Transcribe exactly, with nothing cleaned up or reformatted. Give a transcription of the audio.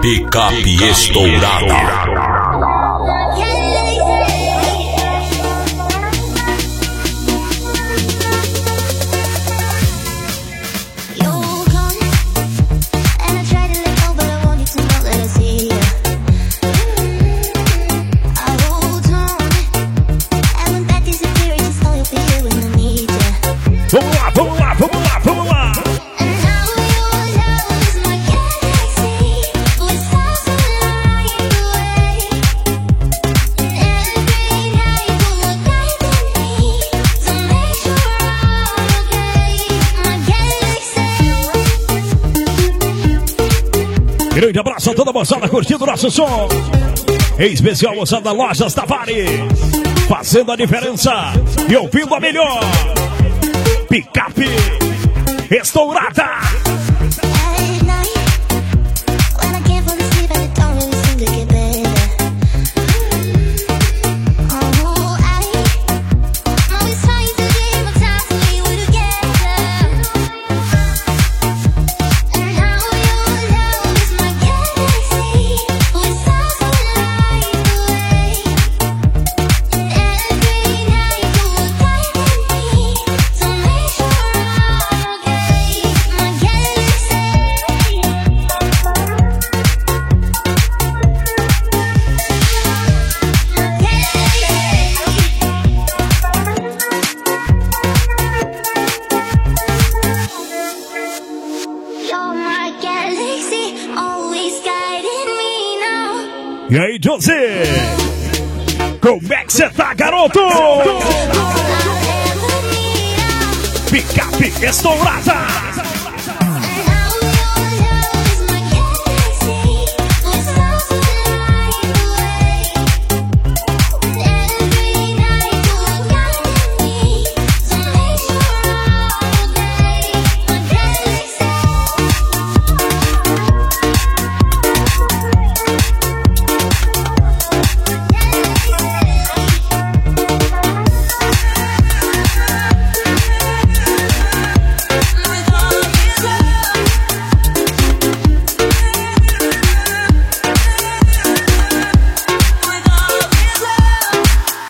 Picape estourada. Vamos lá, vamos lá, vamos lá, vamos lá. Grande abraço a toda a moçada curtindo o nosso som. Em especial, moçada Lojas Tavares, fazendo a diferença e ouvindo a melhor. Picape estourada. E aí, José? Como é que você tá, garoto? Picape estourada.